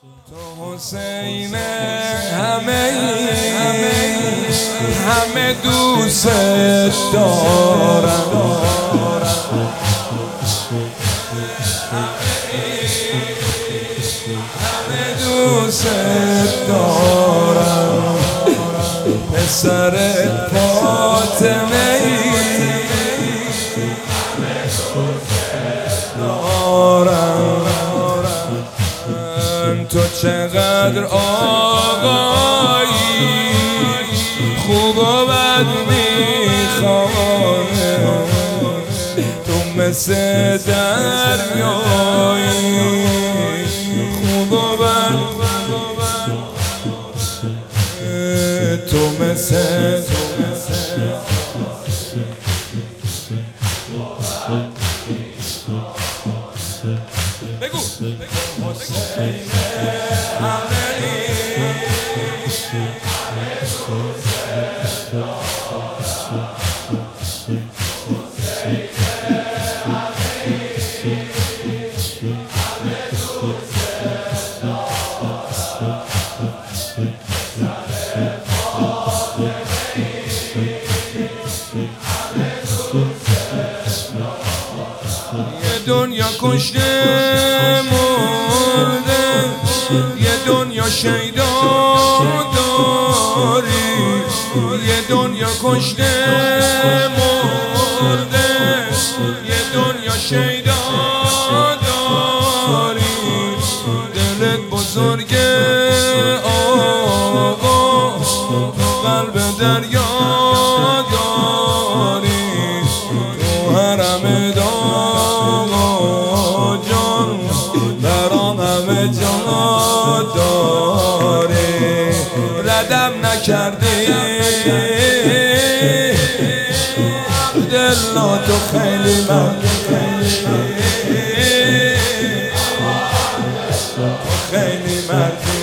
تو حسین همه دوست دارم، همه دوست دارم. پسر فاطمه دارم. تو چقدر آقایی، خوب و بد میخوای، تو مثل دریایی، خوب و بد، تو مثل بگو حسین یه دنیا کشته مرده، یه دنیا شیدا داری، یه دنیا کشته مرده، یه دنیا شیدا داری. دلت بزرگه آقا، تو قلب دریا داری، تو حرم داغا جان برام همه جا داری. ردم نکردی عبدالله، تو خیلی مردی، تو خیلی مردی.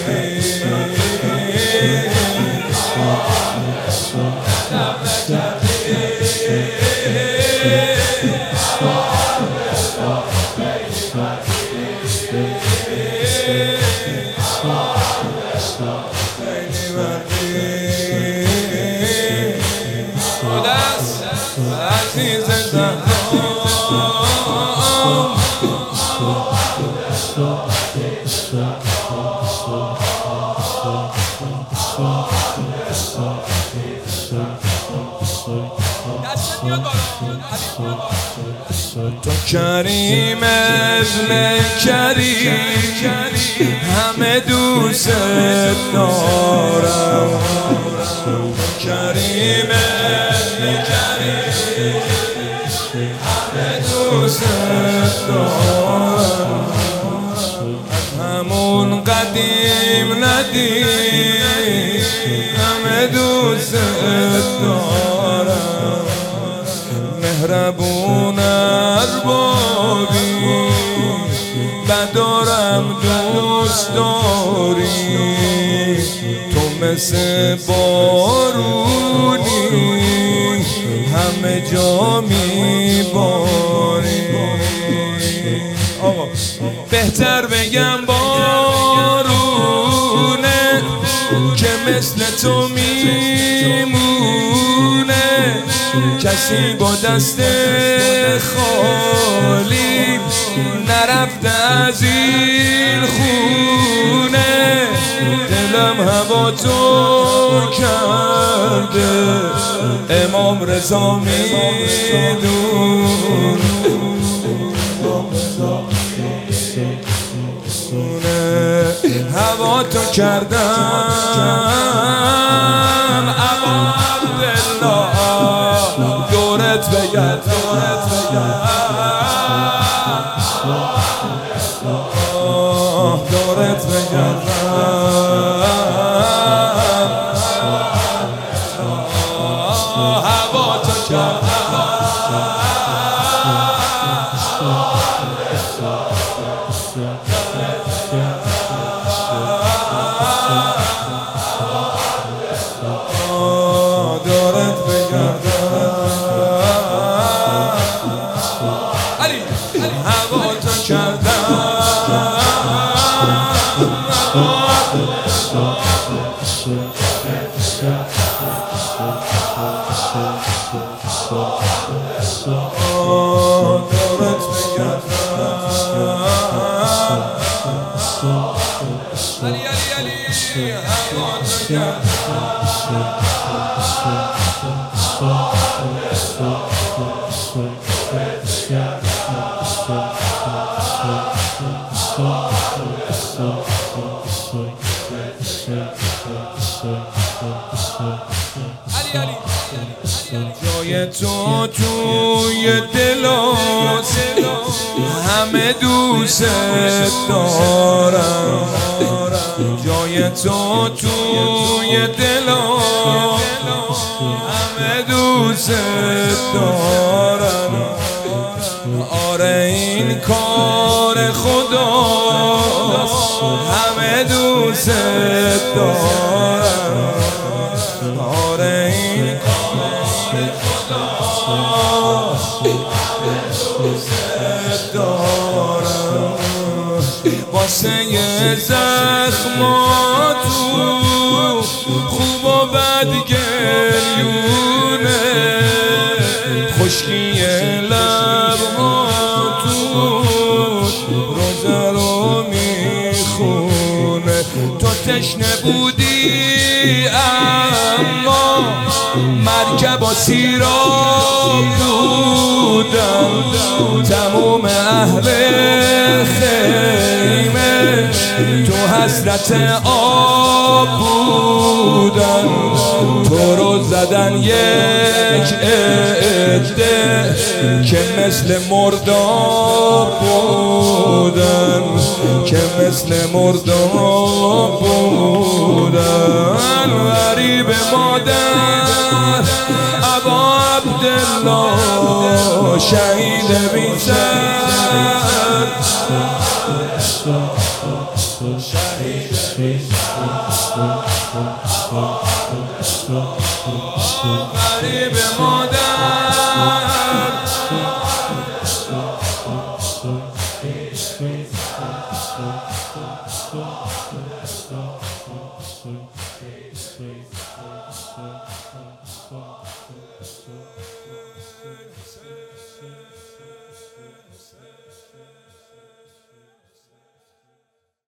عزیز تو کریم ابن کریم، همه دوست دارم. کریم ابن کریم، همه دوست دارم. از همون قدیم ندیم، همه دوست دارم. مهربون اربابی، بدارم دوست داری، تو مثل بارونی همه جا میباری. بهتر بگم بارونه که مثل تو میمونه، کسی با دست خالی نرفته از این خونه. دلم هوا تو کرده، امام رضا میدون. هوا تو کردم ابا عبدالله، دورت بگرد، دورت بگرد، دورت بگرد. هوا تو کردم دورت بگردم، هوا تو کردم دورت بگردم علی علی علی هوات جای تو توی دلات همه دوست دارم جای تو توی دلات همه دوست دارم آره این کار خدا همه دوست دارم آره این کار خدا دوست دارم واسه زخماتو خوب و بد گریونه خشکی لبهاتو روزه رو میخونه تو تشنه بودی اما مرکب و سیراب بودن تموم اهل خیمه تو حسرت آب بودن تو رو زدن یک عده که مثل مرداب بودن که مثل مرداب بودن غریب مادر ابا عبدالله شهید بی سر غریب مادر